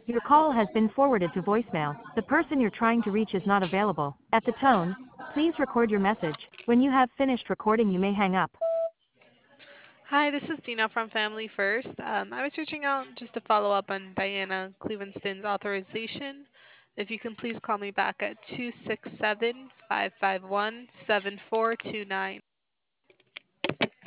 Your call has been forwarded to voicemail. The person you're trying to reach is not available. At the tone, please record your message. When you have finished recording, you may hang up. Hi, this is Dina from Family First. I was reaching out just to follow up on Diana Clevenston's authorization. If you can please call me back at 267 551 7429.